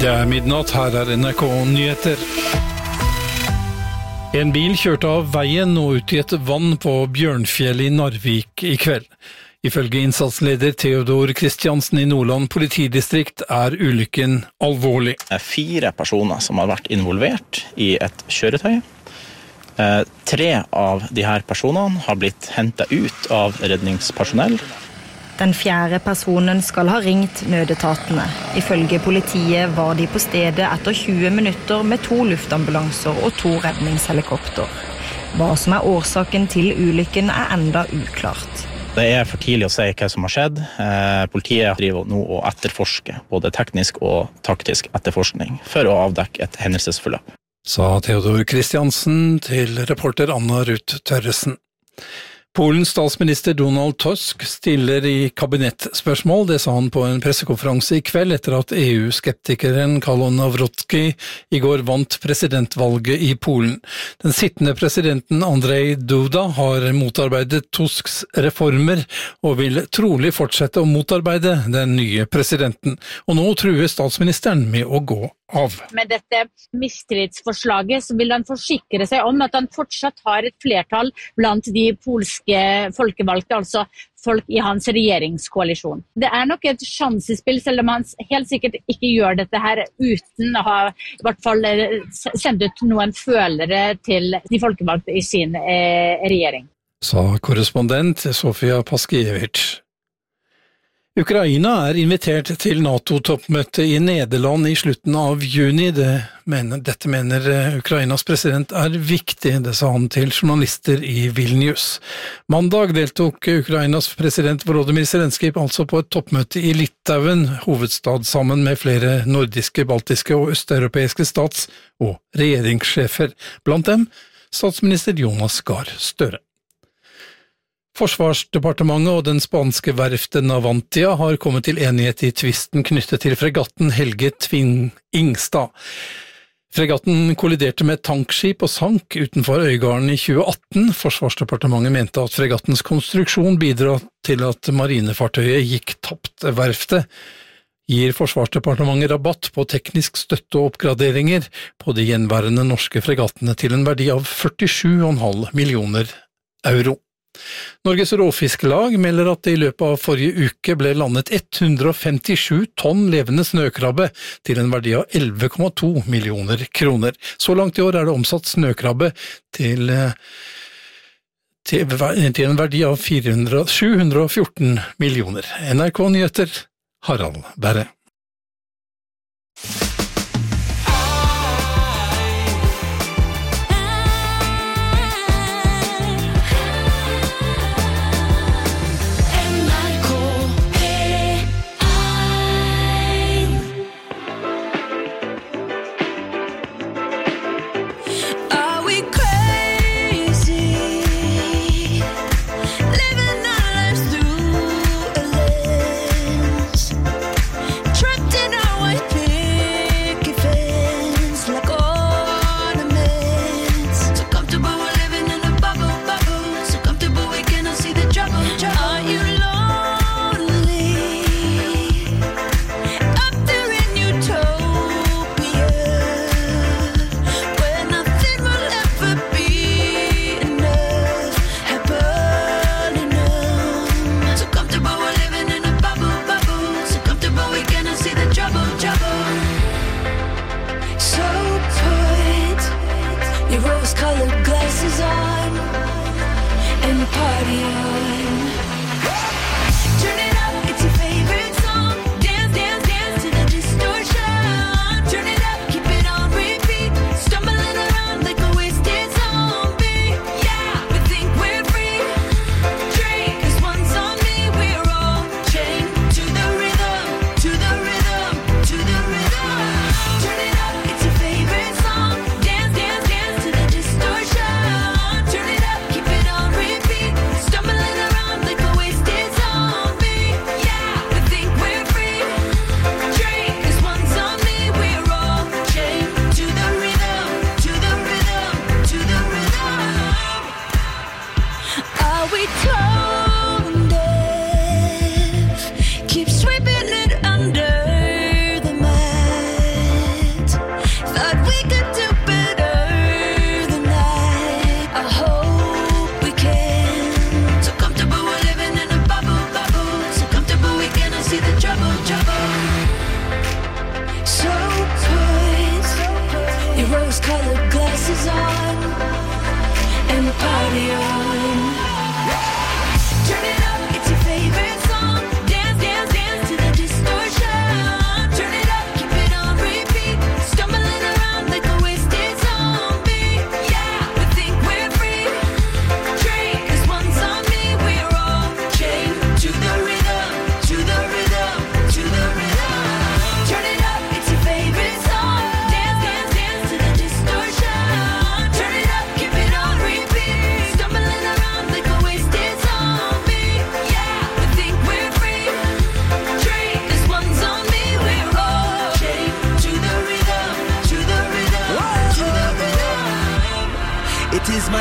Det midnatt, her NRK Nyheter. En bil kjørte av veien og ut i et vann på Bjørnfjell i Narvik i kveld. Ifølge innsatsleder Theodor Kristiansen i Nordland politidistrikt ulykken alvorlig. Det 4 personer som har vært involvert i et kjøretøy. 3 av de her personene har blitt hentet ut av redningspersonell. Den 4. personen skal ha ringt nødetatene. Ifølge politiet var de på stedet etter 20 minutter med 2 luftambulanser og 2 redningshelikopter. Hva som årsaken til ulykken enda uklart. Det for tidlig å si hva som har skjedd. Politiet driver nå å etterforske, både teknisk og taktisk etterforskning, for å avdekke et hendelsesforløp. Sa Theodor Kristiansen til reporter Anna Ruth Tørresen. Polens statsminister Donald Tusk stiller i kabinettspørsmål, det sa han på en pressekonferanse i kveld etter at EU-skeptikeren Karol Nawrocki i går vant presidentvalget i Polen. Den sittende presidenten Andrzej Duda har motarbeidet Tusks reformer og vil trolig fortsette å motarbeide den nye presidenten. Og nå truer statsministeren med å gå av. Med dette mistillitsforslaget så vil han forsikre seg om at han fortsatt har et flertall blant de polske folkevalgte, altså folk i hans regjeringskoalisjon. Det nok et sjansespill, selv om han helt sikkert ikke gjør dette her uten å ha i hvert fall sendt ut noen følere til de folkevalgte i sin regjering. Sa korrespondent Sofia Paskiewicz. Ukraina invitert til NATO-toppmøte i Nederland i slutten av juni. Dette mener Ukrainas president viktig, det sa han til journalister i Vilnius. Mandag deltok Ukrainas president Volodymyr Zelenskyj altså på et toppmøte i Litauen, hovedstad, sammen med flere nordiske, baltiske og østeuropeiske stats- og regjeringssjefer. Blant dem statsminister Jonas Gahr Støre. Forsvarsdepartementet og den spanske verften Navantia har kommet til enighet i tvisten knyttet til fregatten Helge Tving Ingstad. Fregatten kolliderte med et tankskip og sank utenfor Øygarden i 2018. Forsvarsdepartementet mente at fregattens konstruksjon bidro til at marinefartøyet gikk tapt. Verftet gir Forsvarsdepartementet rabatt på teknisk støtte og oppgraderinger på de gjenværende norske fregattene til en verdi av 47,5 millioner euro. Norges Råfisklag melder at det i løpet av forrige uke ble landet 157 tonn levende snøkrabbe til en verdi av 11,2 millioner kroner. Så langt i år det omsatt snøkrabbe til en verdi av 714 millioner. NRK Nyheter, Harald Berre.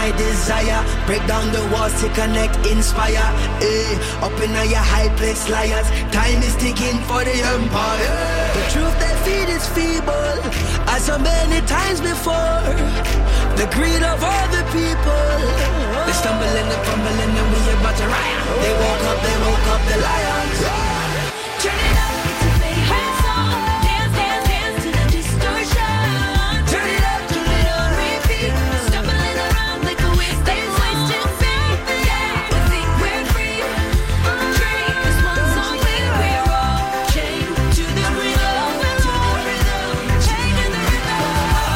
my desire. Break down the walls to connect, inspire. Up in your high place, liars. Time is ticking for the empire. The truth they feed is feeble, as so many times before. The greed of all the people. They stumbling and fumbling and we about to riot. They woke up the lions. Turn it up, it's a favorite song. Dance, dance, dance to the distortion. Turn it up, keep it on repeat. Stumbling around like a wasted feet. Yeah, we think we're free. Drink this one song, we're all chained to the rhythm, to the rhythm, chained to the rhythm.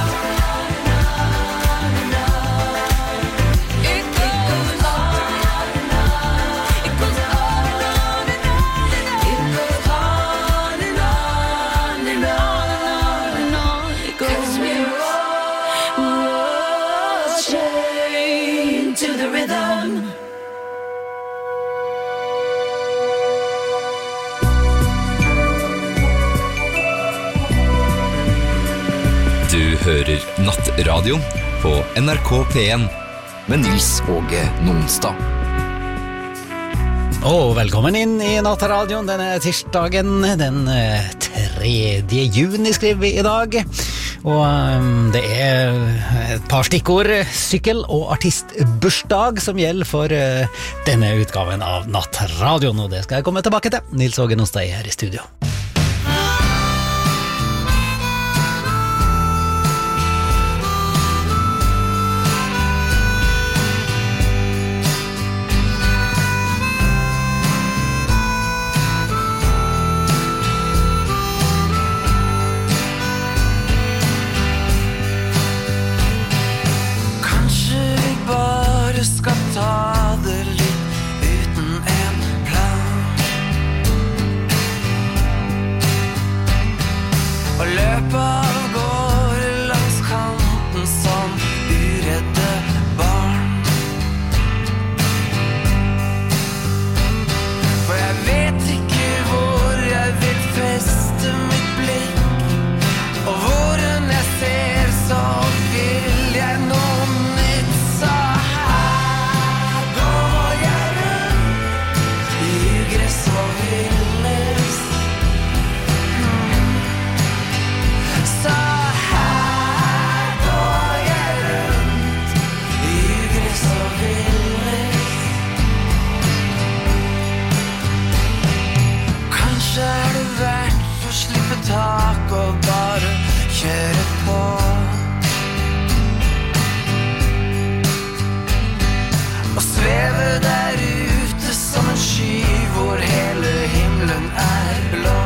It goes on and on. It goes on and on and on. It goes on and on and on and on. It goes. 'Cause we're all chained to the rhythm. Du hører Nattradio på NRK P1 med Nils Åge Nonstad. Og velkommen inn i Nattaradion denne tirsdagen, den 3. juni skriver vi i dag. Og det er et par stikkord, sykkel og artistbursdag som gjelder for denne utgaven av Nattradion, og det skal jeg komme tilbake til. Nils Åge Nonstad her i studio. Kanskje vi bare skal ta det litt uten en plan. Og løpe av gårde langs kanten som uredde barn. For jeg vet ikke hvor jeg vil feste mitt blikk, og hvor enn jeg ser så vil jeg nå nytt. Så her går jeg rundt i gress og villnis. Så her går jeg rundt i gress og villnis. Kanskje er det verdt å slippe tak og bare kjøre på. Og sveve der ute som en sky hvor hele himmelen er blå.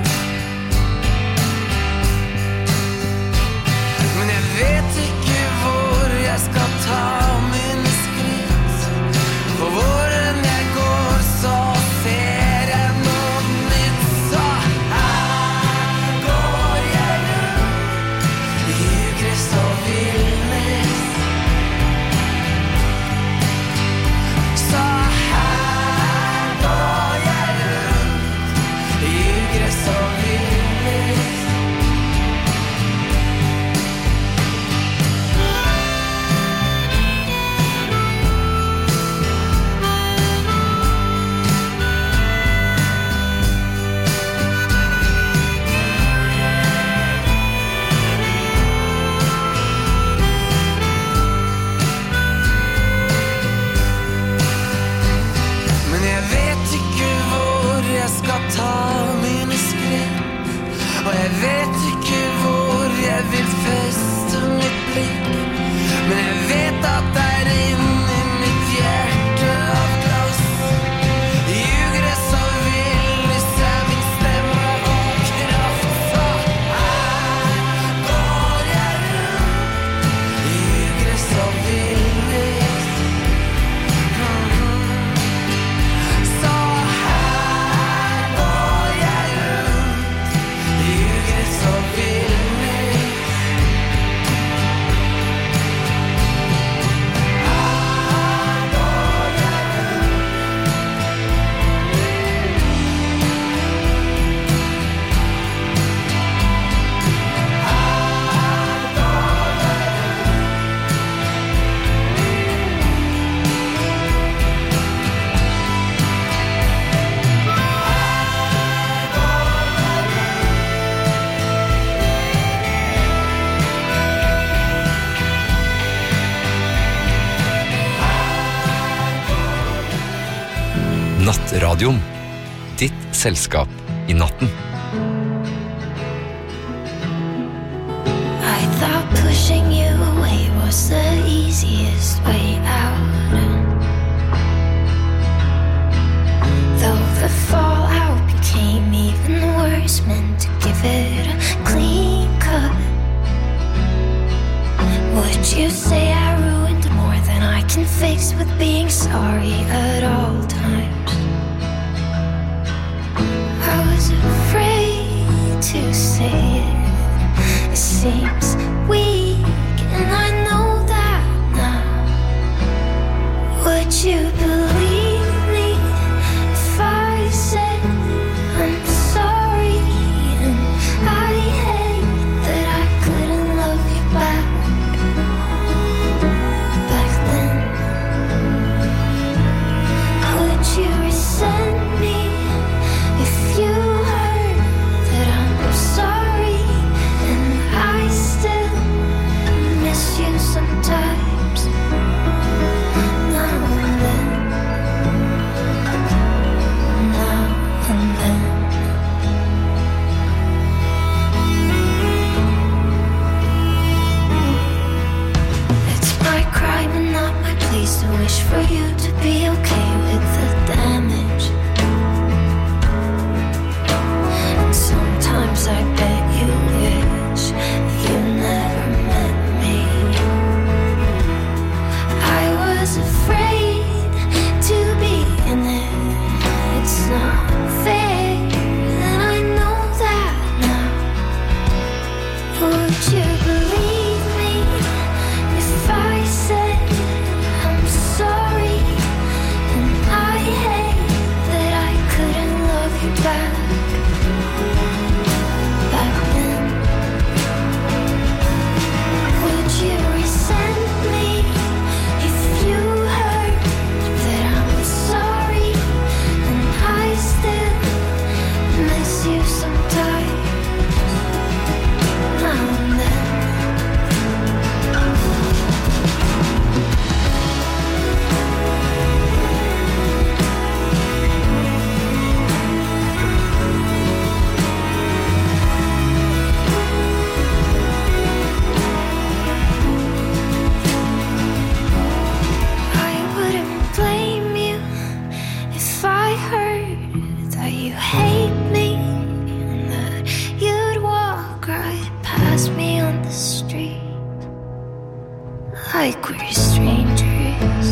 Men jeg vet ikke hvor jeg skal ta mine skritt, for hvor enn jeg går så ser jeg noe nytt. Så her går jeg rundt i gress og villnis. Så her går jeg rundt i gress og villnis. Men jeg vet ikke hvor jeg skal ta mine skritt, og jeg vet ikke hvor jeg vil feste mitt blikk. Men jeg vet at der inne i mitt hjerte av glass, i ugress og villnis er min stemme og kraft. Så her går jeg rundt i ugress og villnis. Så her går jeg rundt i ugress og Nattradioen. Ditt selskap I natten. I thought pushing you away was the easiest way out. Though the fallout became even worse, meant to give it a clean cut. Would you say I ruined more than I can fix with being sorry at all times? I was afraid to say it. It seems weak, and I know that now. Would you believe me if I said I'm sorry? And I hate that I couldn't love you back then. Would you resent me if you heard that I'm sorry? And I still miss you sometimes, now and then, now and then. It's my crime and not my place to wish for you to be okay with the damage. And sometimes I bet you wish you never met me. I was afraid to be in it. It's not fair, and I know that now. Would you believe me if I said I'm sorry? And I hate that I couldn't love you back then. Would you resent me if you heard that I'm sorry? And I still miss you sometimes, now and then. I wouldn't blame you if I heard that you hate me and that you'd walk right past me on the street like we're strangers.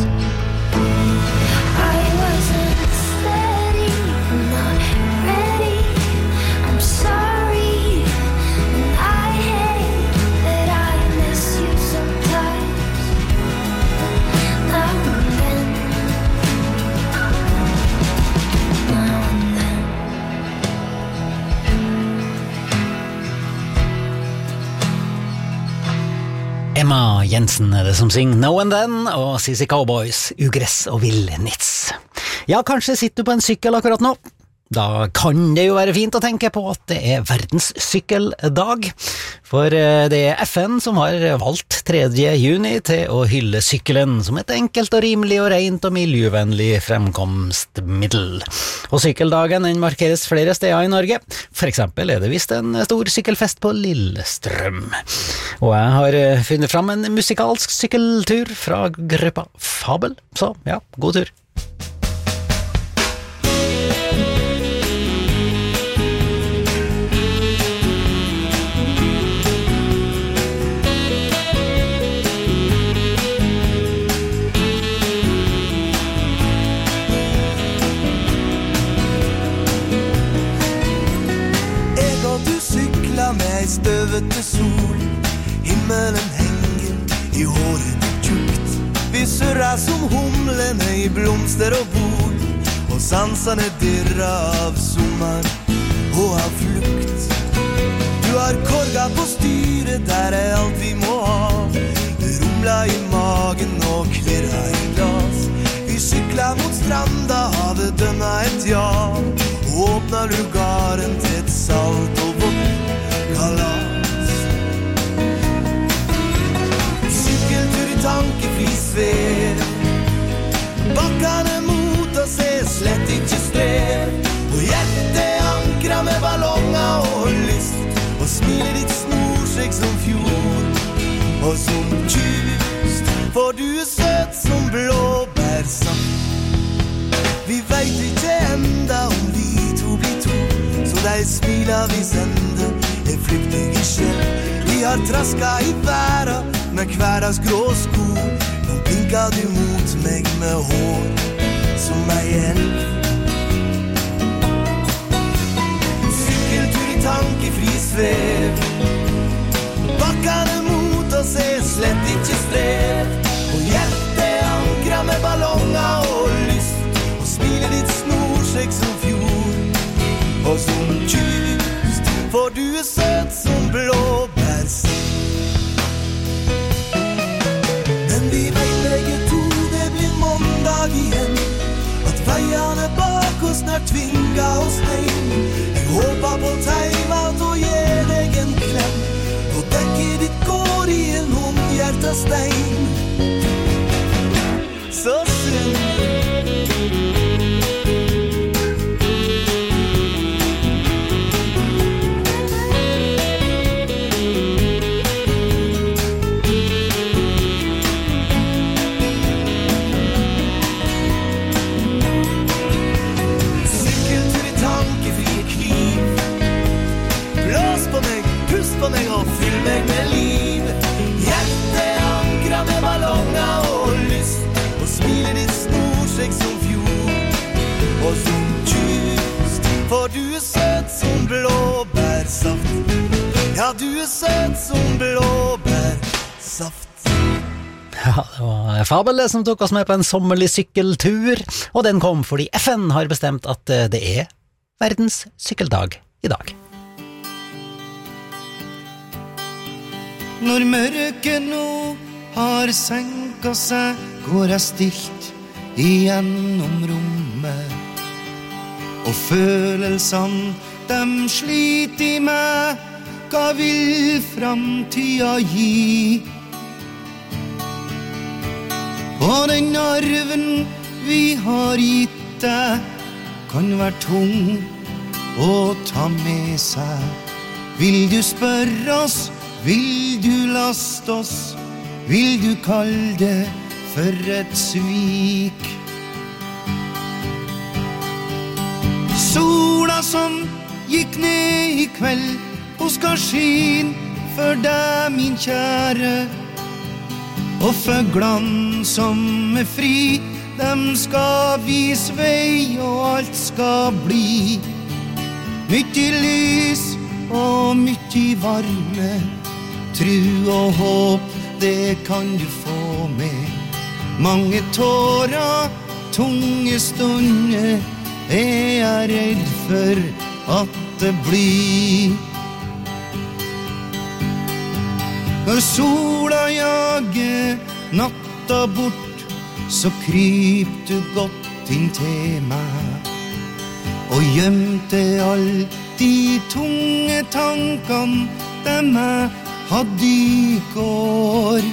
I wasn't steady, not ready. I'm sorry, and I hate that I miss you sometimes, now and then, now and then. Emma Jensen er det som synger Now and Then, og CC Cowboys, Ugress og Villnitz. Ja, kanskje sitter du på en sykkel akkurat nå. Da kan det jo være fint å tenke på at det er verdens sykkeldag, for det er FN som har valgt 3. juni til å hylle sykkelen som et enkelt og rimelig og rent og miljøvennlig fremkomstmiddel. Og sykkeldagen den markeres flere steder i Norge. For eksempel er det vist en stor sykkelfest på Lillestrøm. Og jeg har funnet fram en musikalsk sykkeltur fra gruppa Fabel, så ja, god tur. Med ei støvete sol, himmelen henger i håret ditt tjukt. Vi surrar som humlene i blomster og bord, og sansene dirrer av sommer og av flukt. Du har korga på styret, der er alt vi må ha. Det rumla i magen og klirra i glas. Vi sykla mot stranda, hadde dønna et ja, og åpna lugaren til et salt og vått kalas. Sykkeltur i tankefri svev, bakkane mot oss er slett ikke støv. Og som kyst, for du søt som blåbærsaft. Vi vet ikke enda om vi to blir to, så de smiler vi sender flyktige selv. Vi har trasket I verden med hverdags grå sko. Nå blinker du mot meg med hår som ei elv. Sykkeltur I tankefri svev. Bakkene mot oss slett ikke strev. Og hjertet ankrer med ballonger og lyst. Og smiler ditt snorsjekk som fjord. Og som kyst, for du søt som blåbærsaft. Men vi vet begge to det blir måndag igjen. At veiene bak oss snart tvinger oss heim. Jeg håper på timeout og gir deg en klem. Og dekket ditt går I en håndhjertestein. Så synd. På meg og fyll meg med liv. Hjertet ankrer med ballonger og lyst. Og smiler ditt snorsjekk som fjord. Og som kyst, for du søt som blåbærsaft. Ja, du søt som blåbærsaft. Ja, det var Fabel som tok oss med på en sommerlig sykkeltur. Og den kom fordi FN har bestemt at det verdens sykkeldag I dag. Når mørket nå har senket seg, går jeg stilt igjennom rommet. Og følelsene, dem sliter I meg. Hva vil framtida gi? Og den arven vi har gitt deg, kan være tung å ta med seg. Vil du spørre oss? Vil du laste oss? Vil du kalle det for et svik? Sola som gikk ned I kveld, hun skal skin for deg, min kjære. Og fuglene som fri, dem skal vise vei, og alt skal bli. Mye lys og mye varme. Tru og håp, det kan du få med. Mange tårer, tunge stunder, jeg redd for at det blir. Når sola jager natta bort, så kryp du godt inn til meg. Og gjemte all de tunge tankene, dem hadde I går.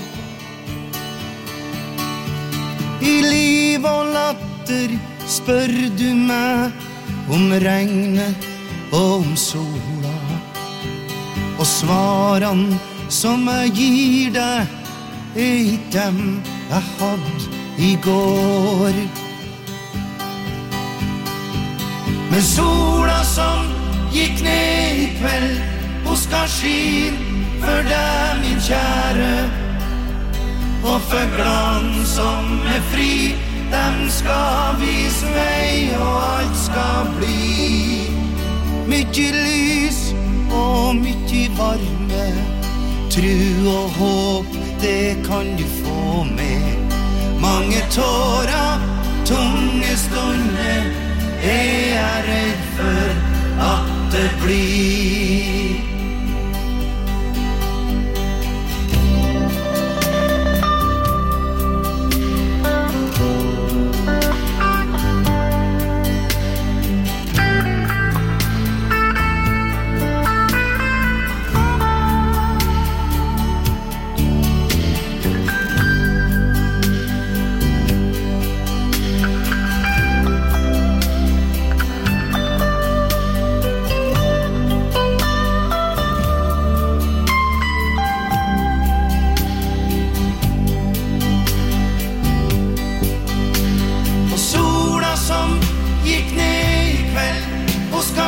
I liv og latter spør du meg om regnet og om sola. Og svarene som jeg gir deg I dem jeg hadde I går. Men sola som gikk ned I kveld, hun skal skin for deg, min kjære. Og fuglene som fri, dem skal vise vei, og alt skal bli. Mye lys og mye varme, tru og håp, det kan du få med. Mange tårer, tunge stunder, jeg redd for at det blir.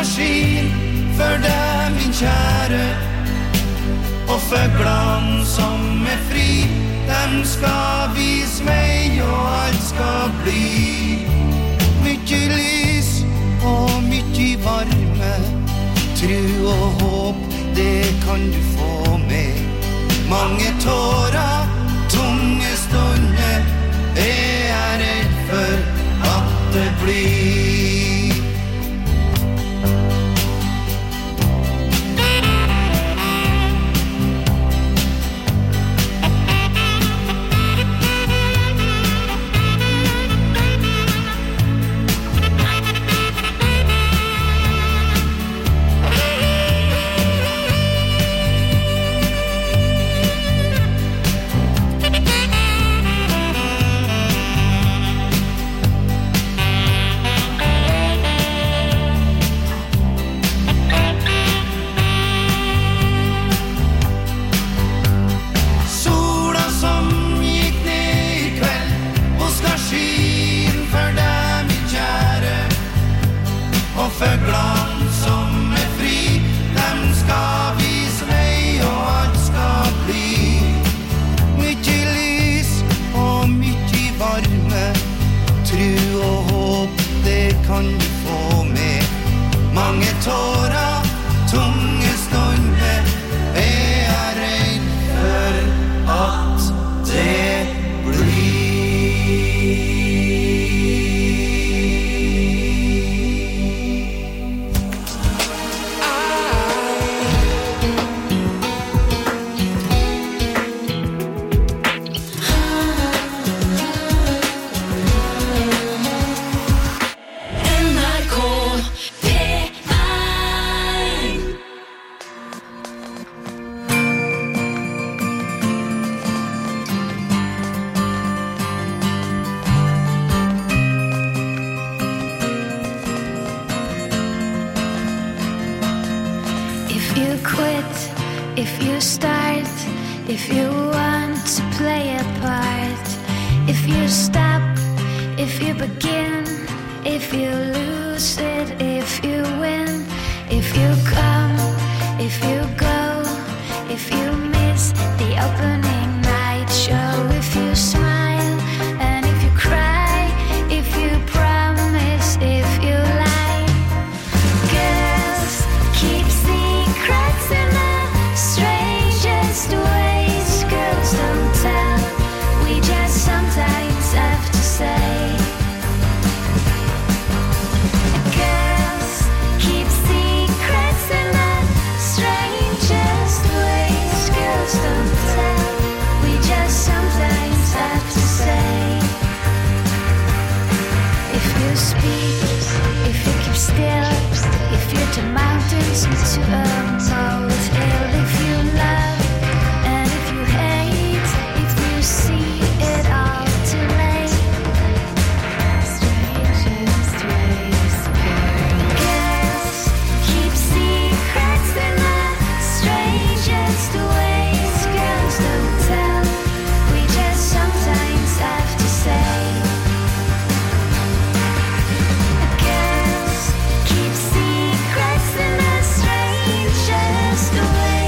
skal skinne for deg, min kjære. Og fuglene som fri, dem skal vise meg, og alt skal bli. Mykje lys og mykje varme, tro og håp, det kan du få med. Mange tårer, tunge stunder, jeg redd for at det blir. Fuglene som fri, dem skal vise meg, og alt skal bli. Mykje lys og mykje varme, tro og håp, det kan du få med. Mange tårer, tunge stunder, jeg redd for at det blir. If you start, if you want to play a part, if you stop, if you begin, if you lose it, if you win, if you come, if you go, if you miss the opening night show, if you smile and if you cry, if you promise, if you lie. Girls keep secrets in the strangest ways, girls don't tell, we just sometimes have to say. Girls keep secrets in the strangest ways, girls don't tell, we just sometimes have to say. If you speak, if you keep still, if you turn mountains into a molehill, if you love and if you hate, if you see it all too late. Strangest ways, girls keep secrets in the strangest ways, girls don't tell, we just sometimes have to say. Girls keep secrets in the strangest ways.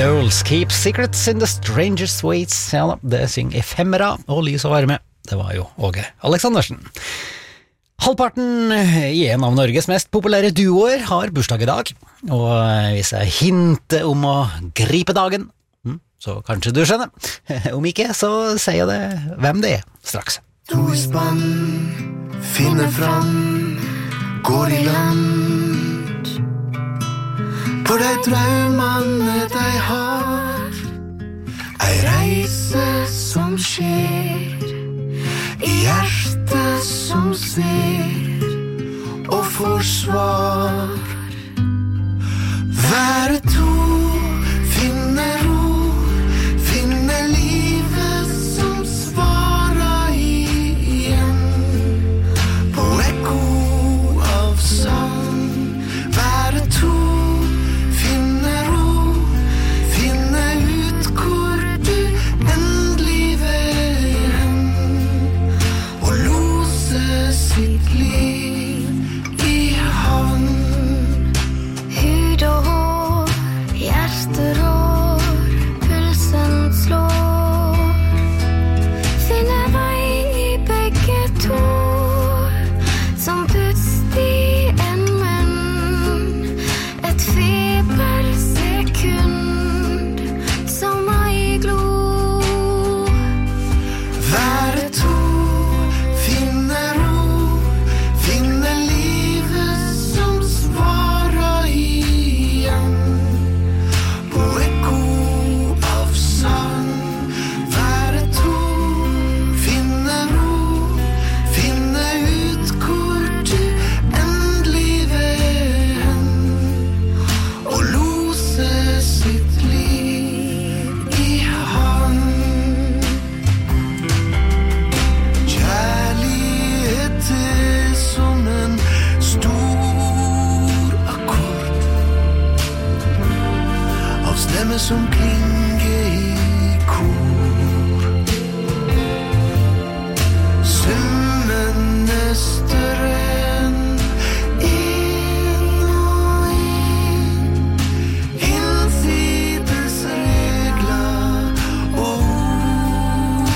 Girls Keep Secrets in the Strangest Ways. Ja da, det synger Efemera og Lys og varme. Det var jo Åge Aleksandersen. Halvparten i en av Norges mest populære duoer har bursdag i dag, og hvis jeg hinter om å gripe dagen, så kanskje du skjønner. Om ikke, så sier jeg det hvem det er straks. To i spann, finner fram, går i land på de drømmene de har. Ei reise som skjer i hjertet som ser og får svar. Være to, finne ro, finne livet som svarer igjen på ekko av sang. Være to, finne ro, finne ut hvor du endelig vil hen, og lose sitt liv i havn. Hud og hår, hjertet rår, pulsen slår. Finne vei i begge to, som pust i en munn. Et febersekund, som ei glo. Være to, finne ro, finne livet som svarer igjen på ekko av sang. Være to, finne ro, finne ut hvor du endelig vil hen, og lose sitt liv i havn. Kjærlighet er som en stor akkord av stemmer som klinger i kor. Summen er større enn en og en, hinsides regler og ord.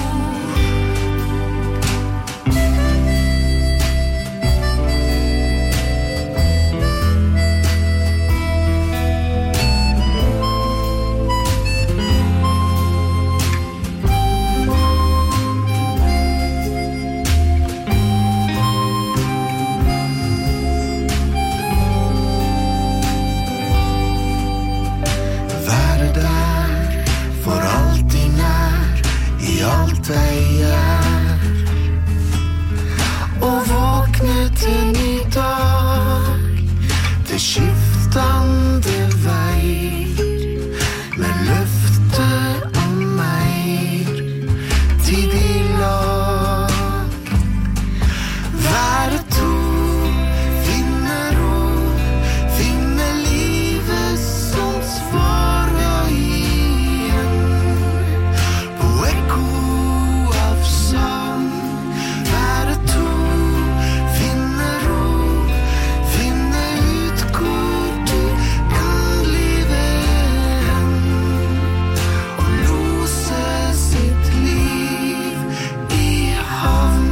Være der, for alltid nær, i alt jeg er. Og våkne til ny dag, til skiftende veier, med løfte om mer tid i lag. Være to, finne ro, finne livet som svarer igjen på ekko av sang. Være to, finne ro, finne ut hvor du endelig vil hen, og lose sitt liv i havn.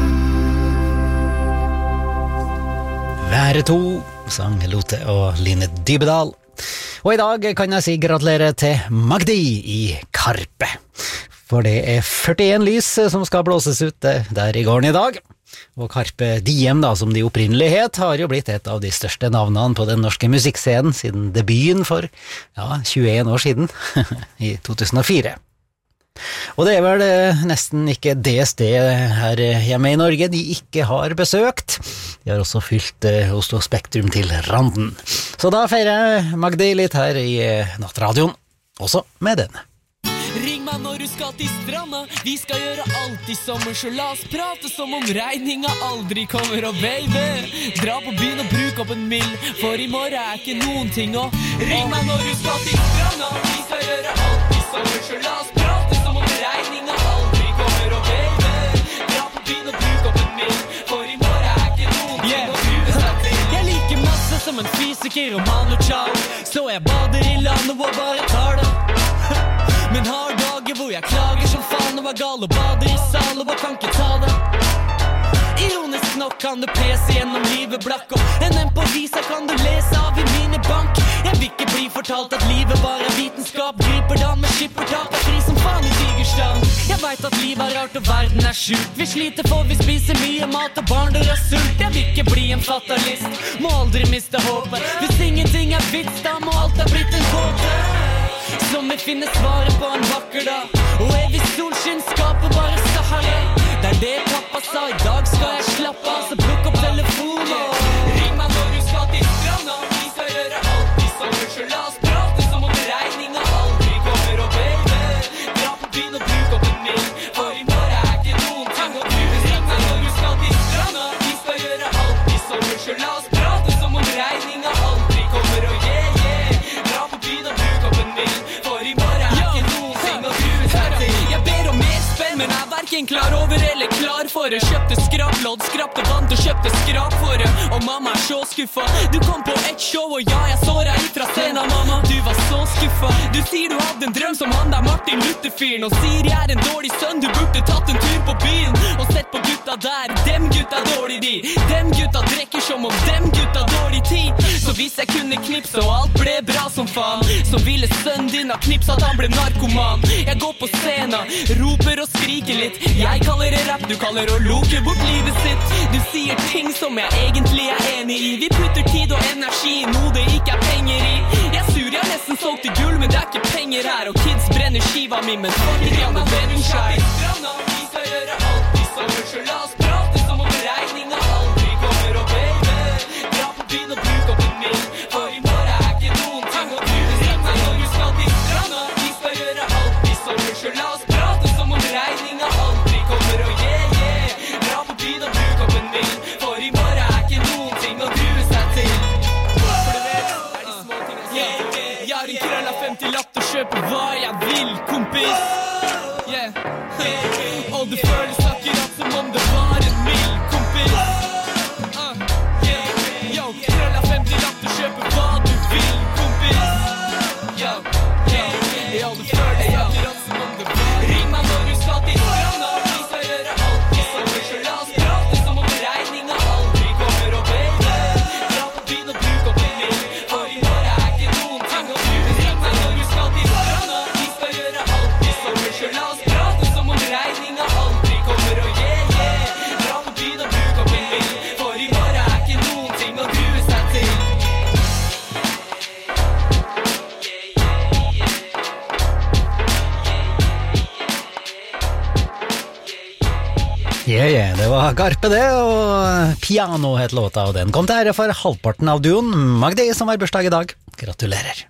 Være to, sang Lotte og Line Dybedal. Og i dag kan jeg si gratulerer til Magdi i Karpe. For det er 41 lys som skal blåses ut der i gården i dag. Og Carpe Diem, da, som de opprinnelig het, har jo blitt et av de største navnene på den norske musikkscenen siden debuten for 21 år siden, i 2004. Og det er vel nesten ikke det stedet her hjemme i Norge de ikke har besøkt. De har også fylt Oslo Spektrum til randen. Så da feirer jeg Magdi litt her i Nattradioen, også med denne. Ring meg når du skal til stranda. Vi skal gjøre alt i sommer, så la oss prate som om regninga aldri kommer. Og baby, dra på byen og bruk opp en mill, for i morgen er ikke noen ting. Og ring meg når du skal til stranda. Vi skal gjøre alt i sommer, så la oss prate som om regninga aldri kommer. Og baby, dra på byen og bruk opp en mill, for i morgen er ikke noen ting å grue seg til. Jeg liker masse som en fysiker og Manu Chao, så jeg bader i landet og bare tar det. Men har dager hvor jeg klager som faen og gal og bader I sal og kan ikke ta det Ironisk nok kan du pese gjennom livet blakk Og en på visa kan du lese av I mine bank Jeg vil ikke bli fortalt at livet bare vitenskap Griper dan med skippertak fri som faen I tigerstand Jeg vet at livet rart og verden sjuk Vi sliter for vi spiser mye mat og barn dør sult Jeg vil ikke bli en fatalist Må aldri miste håpet Hvis ingenting vits da må alt blitt en gåte Som vi finner svaret på en vakker dag Og evig solskinn skaper bare Sahara Det det pappa sa I dag skal jeg slappe av Så plukk opp telefonen Ring meg når du skal til stranda Vi skal gjøre alt I sommer Så la oss prate som om regningen aldri kommer Og baby Dra på byen og bruk opp en mil For I morgen ikke noen ting å tro Ring meg når du skal til stranda Vi skal gjøre alt I sommer Så la oss prate som om regningen aldri kommer Og Dra på byen og bruk opp en mil For I morgen ikke noen ting å tro Jeg ber om mer spenn Men hverken klar over eller klar for det Kjøpte skraplodd, skrapte vant og kjøpte skrap for det Og mamma så skuffa Du kom på et show og ja, jeg så deg fra scenen mamma Du var så skuffa Du sier du hadde en drøm som han der Martin Luther-fyren Og sier jeg en dårlig sønn Du burde tatt en tur på byen Og sett på gutta der Dem gutta dårlig de Dem gutta drekker som om dem gutta dårlig tid Så hvis jeg kunne knipse og alt ble bra som faen Så ville sønnen din ha knipset at han ble narkoman Jeg går på scenen Roper og skriker litt Jeg kaller det rap, du kaller å loke bort livet sitt Du sier ting som jeg egentlig enig I Vi putter tid og energi I noe det ikke penger I Jeg sur, jeg nesten solgt I gull Men det ikke penger her Og kids brenner skiva mi Men fuck it, jeg må bedre skjær Vi skal gjøre alt I sommer Så la oss prate som om regningen aldri kommer Og baby, dra på byen og bruk opp en mil For I morgen ikke noen ting å tro Ring meg når du skal til stranda Vi skal gjøre alt I sommer Så la oss prate som om regningen aldri kommer Og dra på byen og bruk opp en mil For I morgen ikke noen ting å grue seg til For du vet, de små tingene Jeg har en krøll av 50-lapp til å kjøpe hva jeg vil, kompis Og det føles akkurat som om det var en mil, kompis Yo, krøll av 50-lapp til å kjøpe hva du vil, kompis Yo, det føles akkurat som om det var Ring meg når du skal til stranda Vi skal gjøre alt I sommer Så la oss prate som om regningen aldri kommer Og baby, dra på byen og bruk opp en mil For I morgen ikke noen ting å tro Ring meg når du skal til stranda Vi skal gjøre alt I sommer Så la oss prate som om regningen aldri kommer Og dra på byen og bruk opp en mil For I morgen ikke noen ting å grue seg til Det var Garpe det, og Piano het låta, og den kom til ære for halvparten av duoen Magdi, som har bursdag I dag. Gratulerer.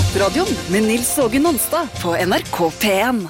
Nattradioen med Nils Åge Nonstad på NRK P1.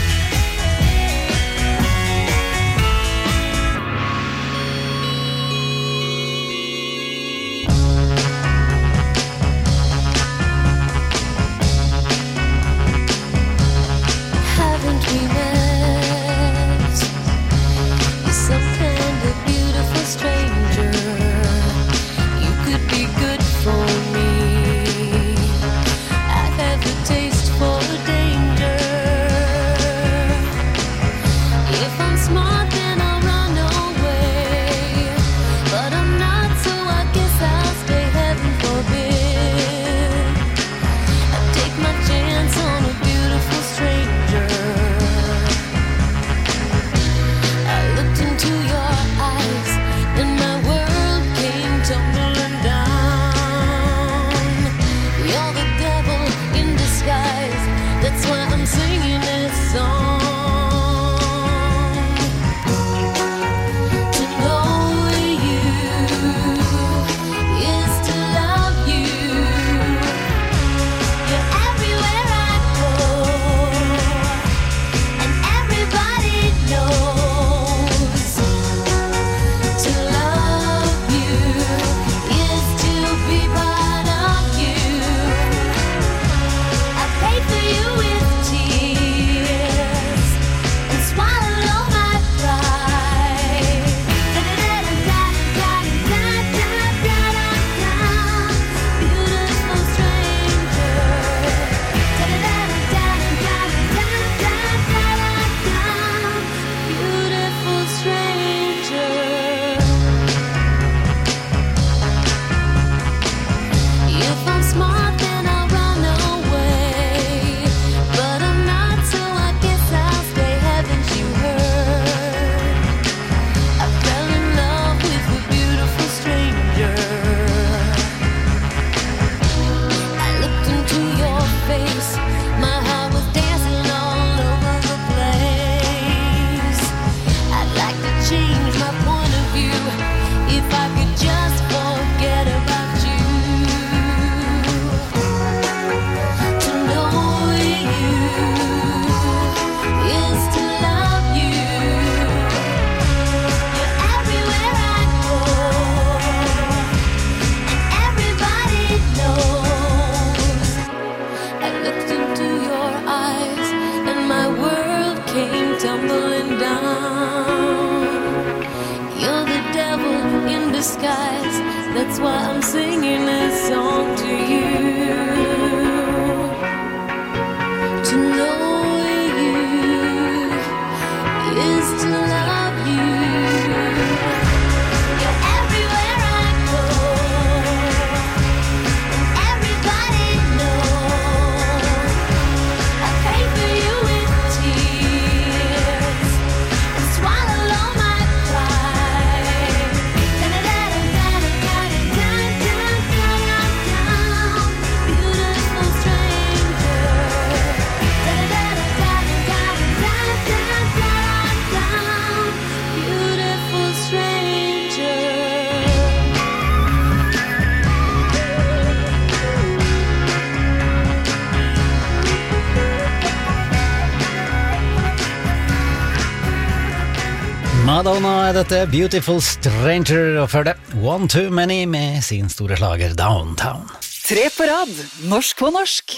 Madonna er dette, Beautiful Stranger, og før det One Too Many med sin store slager Downtown. 3 på rad, norsk på norsk.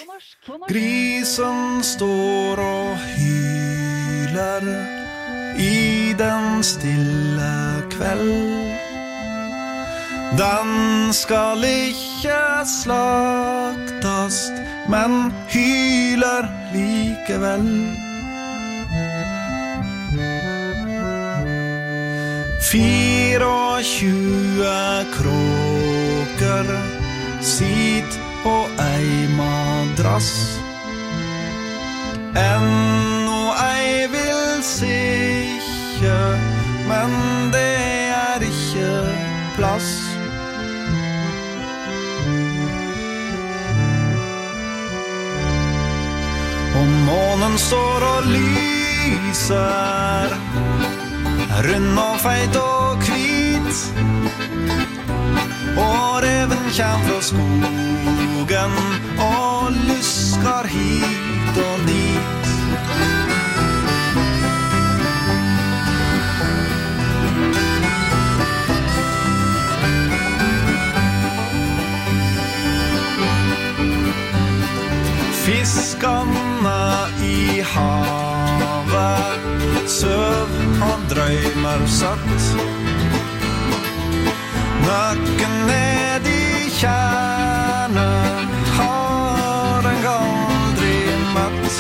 Grisen står og hyler i den stille kveld. Den skal ikke slaktast, men hyler likevel. 24 kråker sitt på ei madrass. Ennå ei vil sikke, men det er ikke plass. Og månen står og lyser, rund og feit og hvit. Og reven kjem fra skogen og luskar hit og dit. Fiskarna i havet søv og drømmer søtt. Nøkken ned i kjernen har en aldri møtt.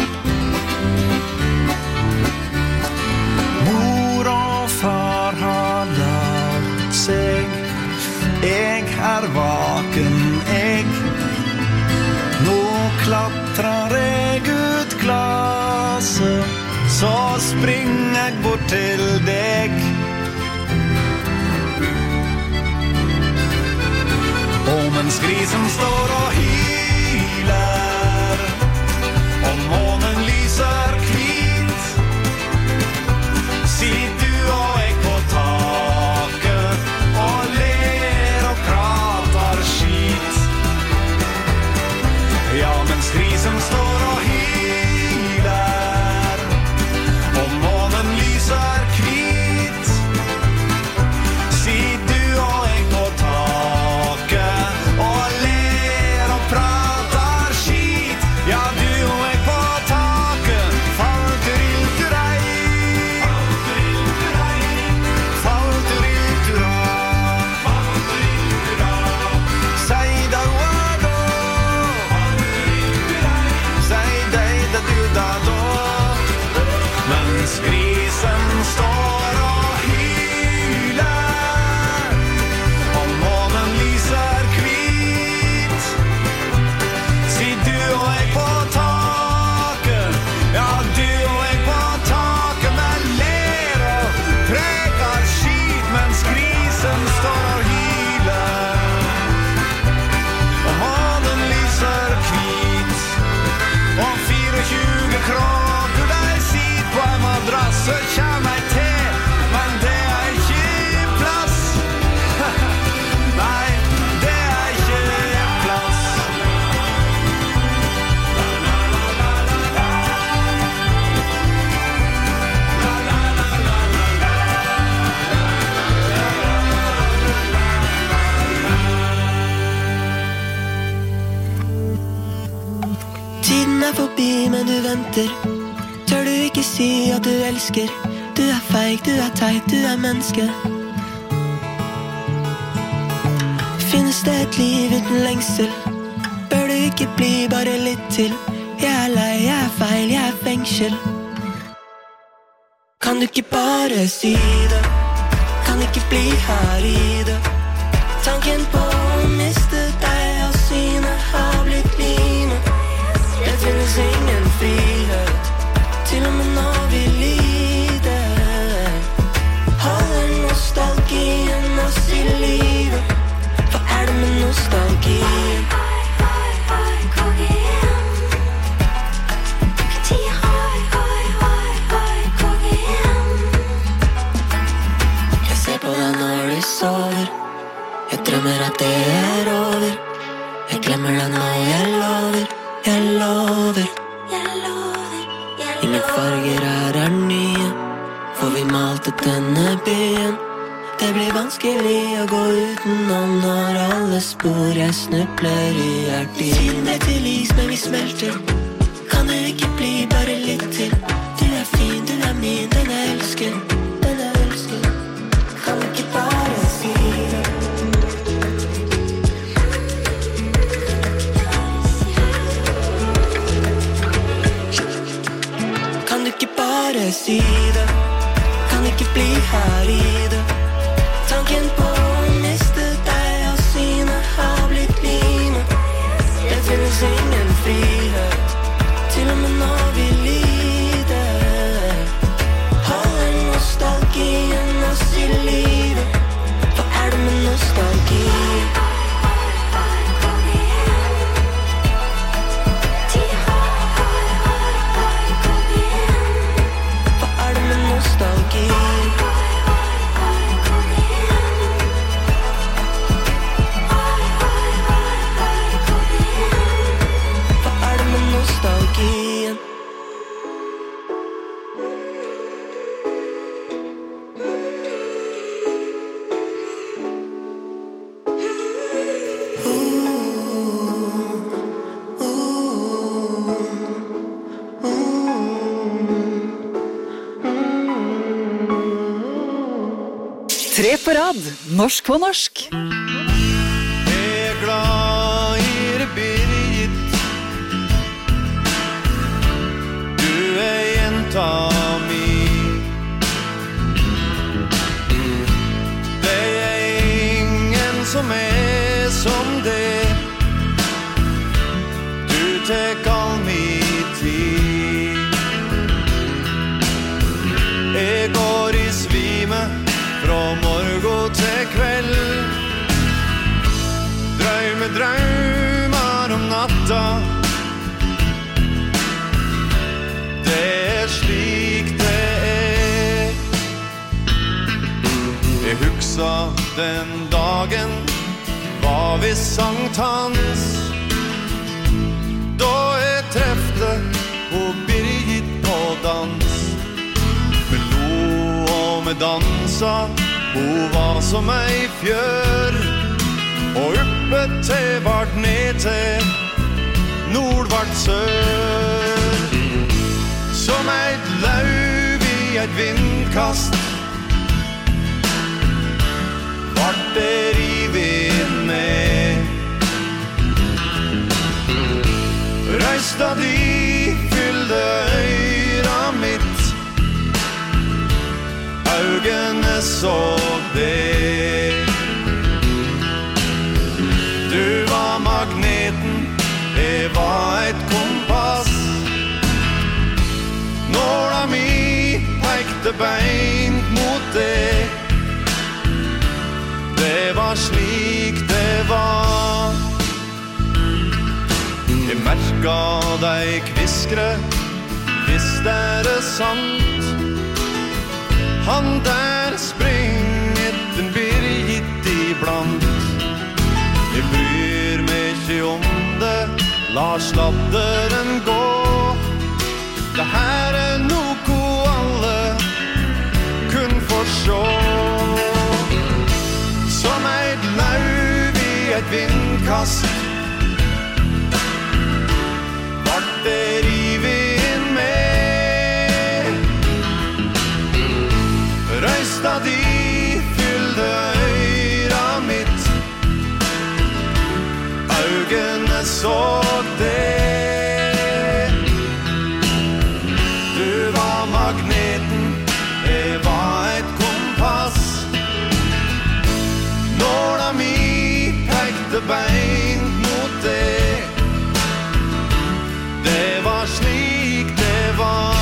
Mor og far har lagt seg, jeg er vaken, jeg. Nå klatrer jeg ut glaset, så springer jeg bort til deg. Og mens grisen står og hyler, og månen lyser hvit, sitter du og jeg på taket, og ler og prater skit. Ja, mens grisen står og hyler, og månen lyser hvit, sitter du og jeg på taket, og ler og prater skit. Ja, du og jeg på taket, falterilturei, falteriltura, seida uado, seida du da da. Mens grisen står og hyler, og månen lyser hvit, sitter du og jeg på taket. Ja, du og jeg på taket, men ler og preker skit, mens grisen står og hyler, og månen lyser hvit. Og 24 kråker der sitter på en madrass og kommer jeg til, men det er ikke plass. Nei, det er ikke plass. Tiden er forbi, men du venter. Tør du ikke si at du elsker? Du er feig, du er teit, du er menneske. Finnes det et liv uten lengsel? Bør du ikke bli bare litt til? Jeg er lei, jeg er feil, jeg er fengsel. Kan du ikke bare si det? Kan ikke bli her i det? Tanken på å miste deg av syne har blitt mine. Det finnes ingen frihet, til og med når vi lider. Holder nostalgien oss i livet? Hva er det med nostalgien? Jeg ser på deg når du sover, jeg drømmer at det er over. Jeg glemmer deg nå, jeg lover, jeg lover. Ingen farger her er nye, for vi malte denne byen. Det blir vanskelig å gå utenom når alle spor jeg snubler i er din. Tiden er til is, men vi smelter. Kan du ikke bli bare litt til? Du er fin, du er min, den jeg elsker, den jeg elsker. Kan du ikke bare si det? Kan du ikke bare si det? Kan ikke bli her i det? Tanken på å miste deg av syne har blitt mine. Det finnes ingen frihet, til og med når vi lider. Holder nostalgien oss i livet? Hva er det med nostalgien? Hva er det med nostalgien? rad, norsk på norsk. Jeg glad i det, Birgit. Du jenta mi. Det ingen som som det. Du tek all min tid. Jeg går i svime fra morgen til kveld. Drømmer om natta. Det slik det Jeg huksa den dagen var vi sankthans. Da jeg trefte og Birgit på dans. Vi lo og vi dansa. Hun var som ei fjør. Og uppe til vart ned til nord vart sør. Som et lauv i et vindkast. Vart det rivet med. Røysta de fyllde øyra mitt. Øynene så det. Du var magneten, jeg var et kompass. Nåla mi pekte beint mot det. Det var slik det var. Jeg merka deg kviskre, hvis det sant. Han der springer den Birgit iblant. Jeg bryr meg ikke om det, la sladderen gå. Det her noe alle kun forstå. Som et lauv i et vindkast. Vart det rivet med. Røysta de fyllde øyra mitt. Øynene så det. Du var magneten, jeg var et kompass. Nåla mi pekte beint mot det. Det var slik det var.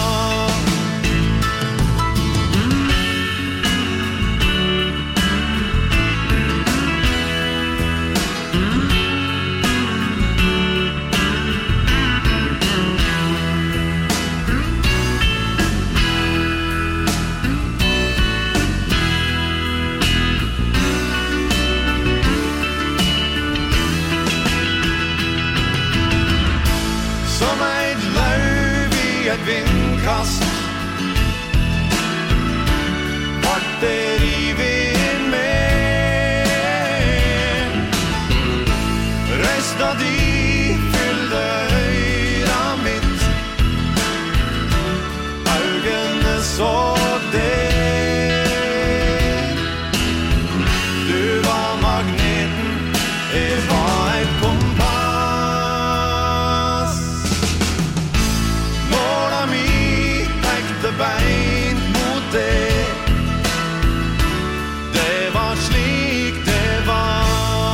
Som et lauv i et vindkast. Vart det rivet med. Røysta de fyllde øyra mitt. Øynene så det. Du var magneten, jeg var et kompass. Nåla mi pekte beint mot det. Det var slik det var.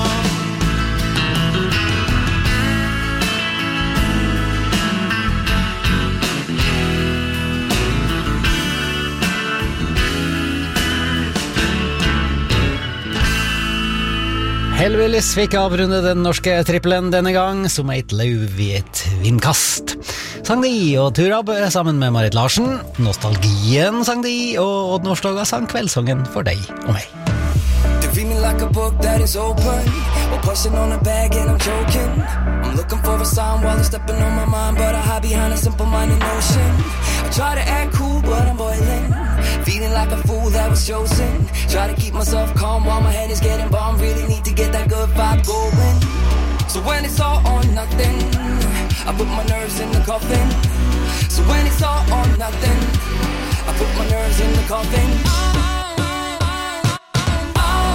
Hellbillies fikk avrunde den norske trippelen denne gang som et lauv i et vindkast. Sang de og Turab sammen med Marit Larsen. Nostalgien sang de, og Odd Nordstoga sang kveldssongen for deg og meg. They read me like a book that is open. Or pushing on a bag and I'm joking. I'm looking for a sign while it's stepping on my mind, but I hide behind a simple-minded notion. I try to act cool, but I'm boiling. Feeling like a fool that was chosen. Try to keep myself calm while my head is getting bombed. Really need to get that good vibe going. So when it's all or nothing, I put my nerves in the coffin. So when it's all or nothing, I put my nerves in the coffin.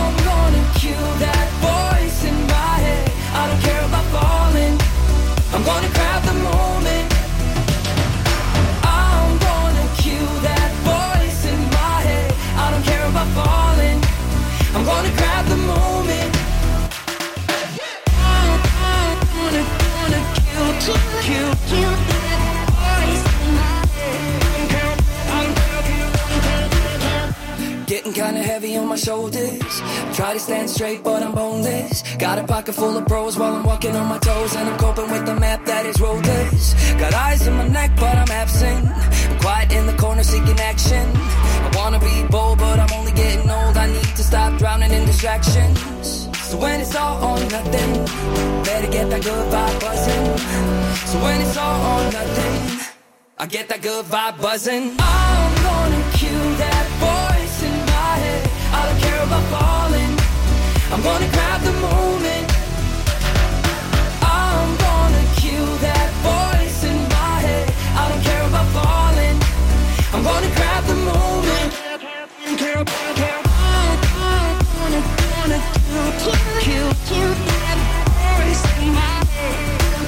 kinda heavy on my shoulders. Try to stand straight, but I'm boneless. Got a pocket full of pros while I'm walking on my toes, and I'm coping with the map that is roadless. Got eyes in my neck, but I'm absent. I'm quiet in the corner seeking action. I wanna be bold, but I'm only getting old. I need to stop drowning in distractions. So when it's all or nothing, better get that good vibe buzzing. So when it's all or nothing, I get that good vibe buzzing. I'm gonna cue that voice in my head. I don't care about falling. I'm gonna grab the moment. I'm gonna cue that voice in my head. I don't care about falling. I'm gonna grab the moment. Cue that voice in my head.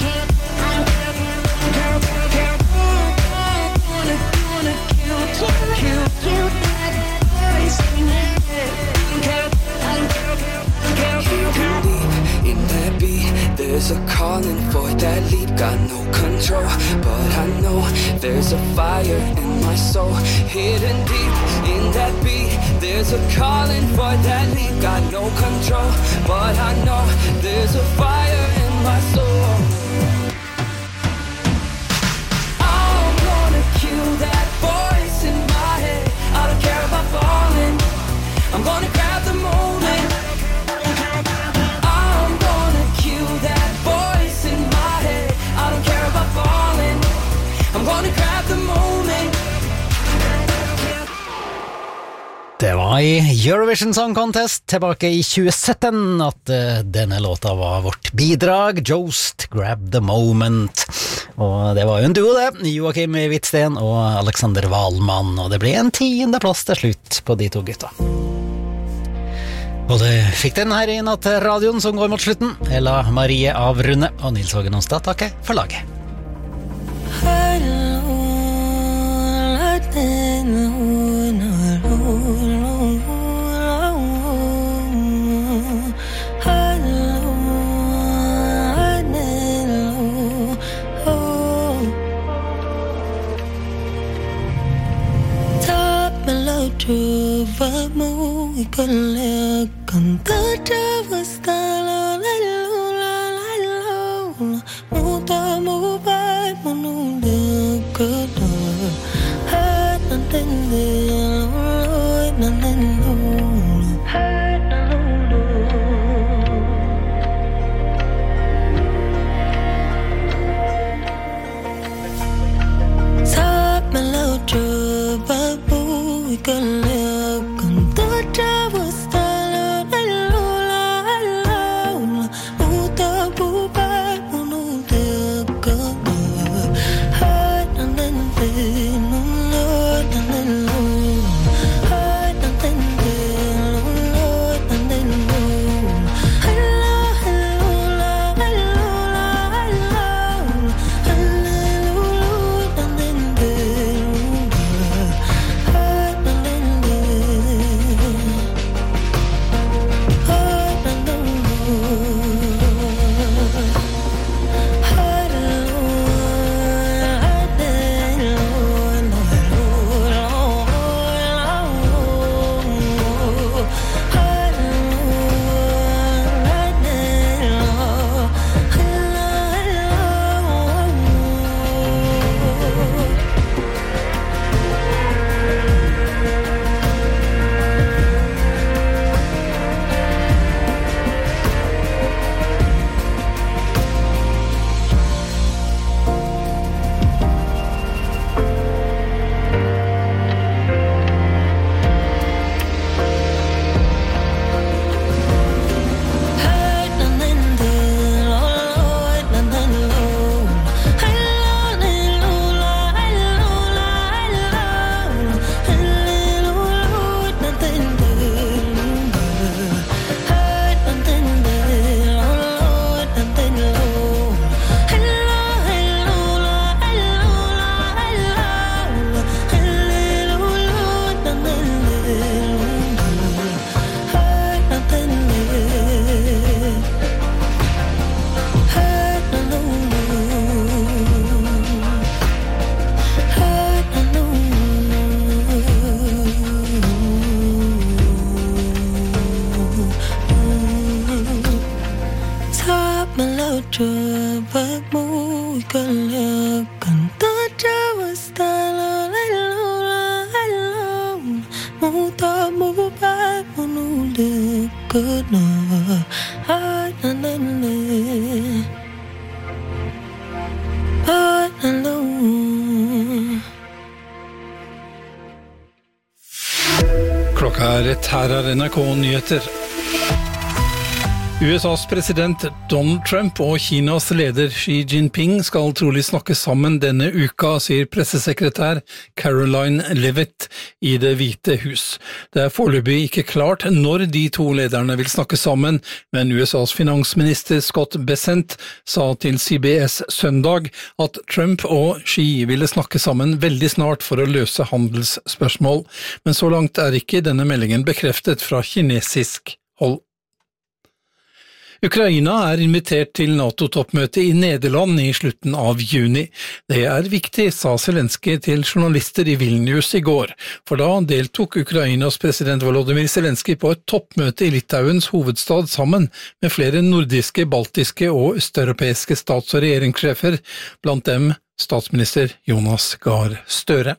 In that beat, there's a calling for that leap. Got no control, but I know there's a fire in my soul. Hidden deep in that beat, there's a calling for that leap. Got no control, but I know there's a fire in my soul. I'm gonna cue that voice in my head. I don't care about falling. I'm gonna grab the moment. I'm gonna cue that voice in my head. I don't care about falling. I'm gonna grab the moment. Det var i Eurovision Song Contest tilbake i 2017 at denne låta var vårt bidrag, Jost, Grab the Moment. Og det var jo en duo det, Joakim Wittsten og Alexander Wahlmann, og det ble en 10. plass til slutt på de to gutta. Og det fikk den her i Nattradioen som går mot slutten. Ella Marie avrunde, og Nils Hågen Onsdag takker for laget. Klokka rett, her NRK Nyheter. USAs president Donald Trump og Kinas leder Xi Jinping skal trolig snakke sammen denne uka, sier pressesekretær Caroline Leavitt i Det hvite hus. Det foreløpig ikke klart når de to lederne vil snakke sammen, men USAs finansminister Scott Bessent sa til CBS søndag at Trump og Xi ville snakke sammen veldig snart for å løse handelsspørsmål, men så langt ikke denne meldingen bekreftet fra kinesisk hold. Ukraina invitert til NATO-toppmøte i Nederland i slutten av juni. Det viktig, sa Zelenskyj til journalister i Vilnius i går, for da deltok Ukrainas president Volodymyr Zelenskyj på et toppmøte i Litauens hovedstad sammen med flere nordiske, baltiske og østeuropeiske stats- og regjeringssjefer, blant dem statsminister Jonas Gahr Støre.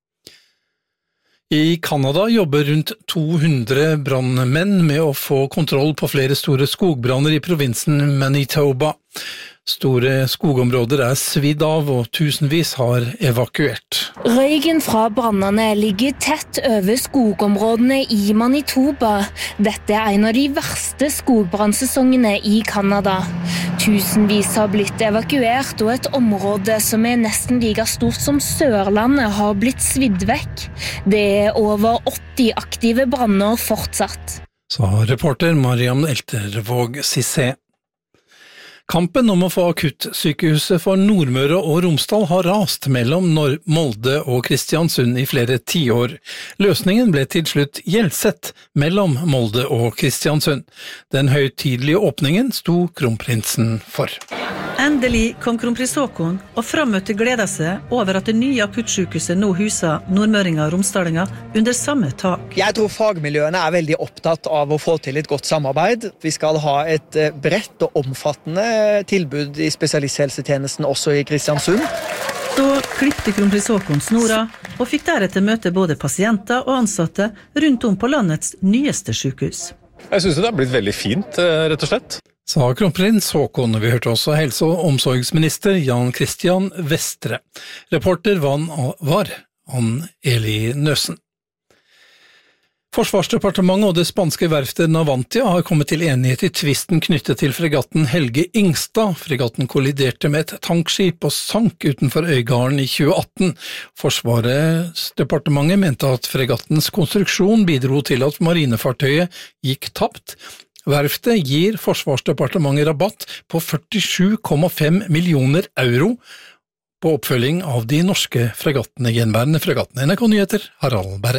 I Kanada jobber rundt 200 brannmenn med å få kontroll på flere store skogbranner i provinsen Manitoba. Store skogområder svidd av, og tusenvis har evakuert. Røyken fra brannene ligger tett over skogområdene i Manitoba. Dette en av de verste skogbrannsesongene i Kanada. Tusenvis har blitt evakuert, og et område som nesten like stort som Sørlandet har blitt svidd vekk. Det over 80 aktive branner fortsatt. Sa reporter Mariam Eltervåg Sissé. Kampen om å få akuttsykehuset for Nordmøre og Romsdal har rast mellom Molde og Kristiansund i flere tiår. Løsningen ble til slutt Hjelset mellom Molde og Kristiansund. Den høytidelige åpningen sto kronprinsen for. Endelig kom kronprins Haakon, og frammøtte gleder seg over at det nye akuttsykehuset nå huser nordmøringer og romsdalinger under samme tak. Jeg tror fagmiljøene veldig opptatt av å få til et godt samarbeid. Vi skal ha et bredt og omfattende tilbud i spesialisthelsetjenesten også i Kristiansund. Så klippte kronprins Haakon snora, og fikk deretter møte både pasienter og ansatte rundt om på landets nyeste sykehus. Jeg synes det har blitt veldig fint, rett og slett. Sa kronprins Haakon. Vi hørte også helse- og omsorgsminister Jan Christian Vestre. Reporter var Ann-Eli Nøsen. Forsvarsdepartementet og det spanske verftet Navantia har kommet til enighet i tvisten knyttet til fregatten Helge Ingstad. Fregatten kolliderte med et tankskip og sank utenfor Øygarden i 2018. Forsvarsdepartementet mente at fregattens konstruksjon bidro til at marinefartøyet gikk tapt. Verftet gir Forsvarsdepartementet rabatt på 47,5 millioner euro på oppfølging av de norske fregattene, gjenværende fregattene. NRK Nyheter, Harald Berre.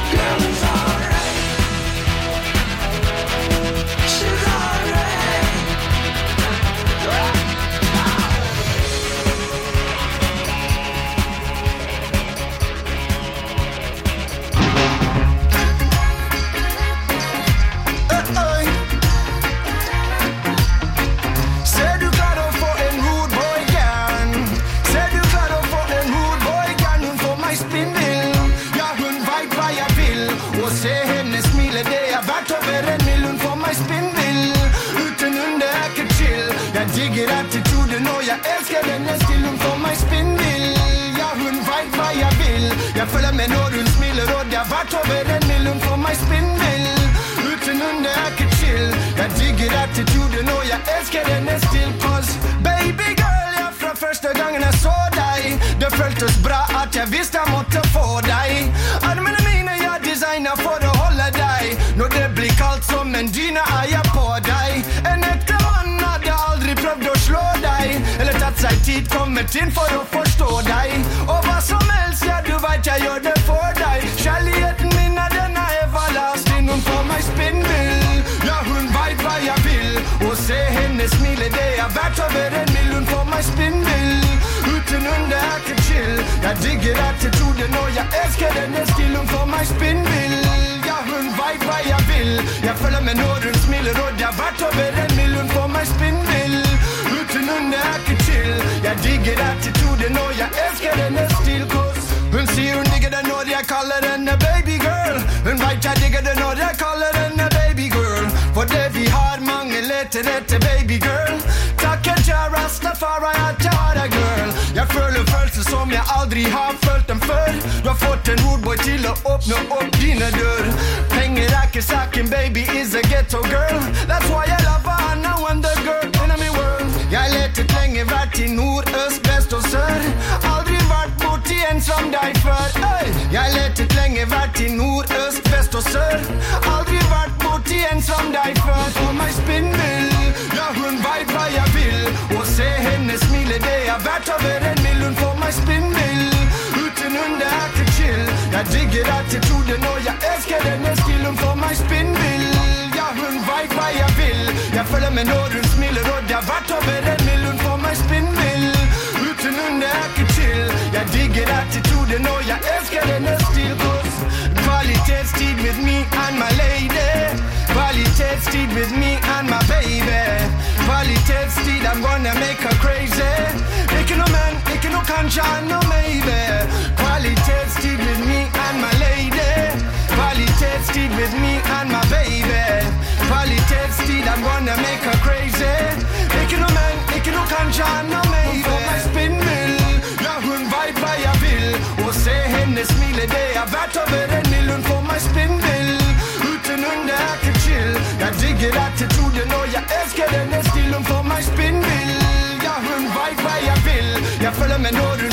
Girl is alright. She's alright. Said du klarer å få en rude boy gern. Said du klarer å få en rude boy gern. Hun får meg spinnvill. Ja, hun vet hva jeg vil. Og se henne smile, det er verdt over en mil. Hun får meg spinnvill. Uten hun det er ikke chill. Jeg digger attituden og jeg elsker denne stil. Hun får meg spinnvill. Ja, hun vet hva jeg vil. Jeg følger med når hun smiler og det er verdt over en mil. Hun får meg spinnvill. Uten hun det er ikke chill. Jeg digger attituden og jeg elsker denne stil. Cause baby girl, ja, fra første gangen jeg så deg, det føltes bra at jeg visste jeg måtte få deg. Armene mine jeg designer for å holde deg. Når det blir kaldt som en dyne er jeg på deg. En ekte mann hadde aldri prøvd å slå deg, eller tatt seg tid, kommet inn for å forstå deg. Og hva som helst, ja du vet jeg gjør det for deg. Kjærligheten min er denne everlasting. Hun får meg spinnvill. Ja, hun vet hva jeg vil. Og se henne smile, det er verdt over en mil. Hun får meg spinnvill. Uten hun det er ikke chill. Jeg digger attituden og jeg elsker denne stil. Hun får meg spinnvill. Ja, hun vet hva jeg vil. Jeg følger med når hun smiler og det er verdt over en mil. Hun får meg spinnvill. Uten hun det er ikke chill. Jeg digger attituden og jeg elsker denne stil. Cause hun sier hun digger det når jeg kaller henne baby girl. Hun vet jeg digger det når jeg kaller henne baby girl. For det vi har mange leter etter baby girl. Takker til Rastafari at jeg har deg girl. Jeg føler følelser som jeg aldri har følt dem før. Du har fått en roadboy til å åpne opp dine dør. Penger er ikke saken, baby is a ghetto girl. That's why I love her, now I'm the girl in my world. Jeg letet lenge, vært i nord, øst, vest og sør. Aldri vært borti en som deg før. Jeg letet lenge, vært i nord, øst, vest og sør. Aldri vært borti en som deg før. For meg spinnvill, ja hun vet hva jeg vil. Og se henne smile, det er verdt over en mil. Hun får meg spinnvill. Uten hun det er ikke chill. Jeg digger attituden og jeg elsker denne stil. Hun får meg spinnvill. Ja hun vet hva jeg vil. Jeg følger med når hun smiler og det er verdt over en mil. Hun får meg spinnvill. Uten hun det er ikke chill. Jeg digger attituden og jeg elsker denne stil. Cause kvalitetstid with me and my lady. Kvalitetstid with me and my baby. Kvalitetstid, I'm gonna make her crazy. Ikke noe men, ikke noe kanskje, no maybe. Kvalitetstid with me and my lady. Kvalitetstid with me and my baby. Kvalitetstid, I'm gonna make her crazy. Ikke noe men, ikke noe kanskje, no maybe. Hun får meg spinnvill. Ja, hun vet hva jeg vil. Og se henne smile, det er verdt over en mil. Hun får meg spinnvill. Uten hun det er ikke chill. Jeg digger attituden og jeg elsker denne stil. Hun får meg spinnvill. Ja, hun vet hva jeg vil. Jeg følger med når hun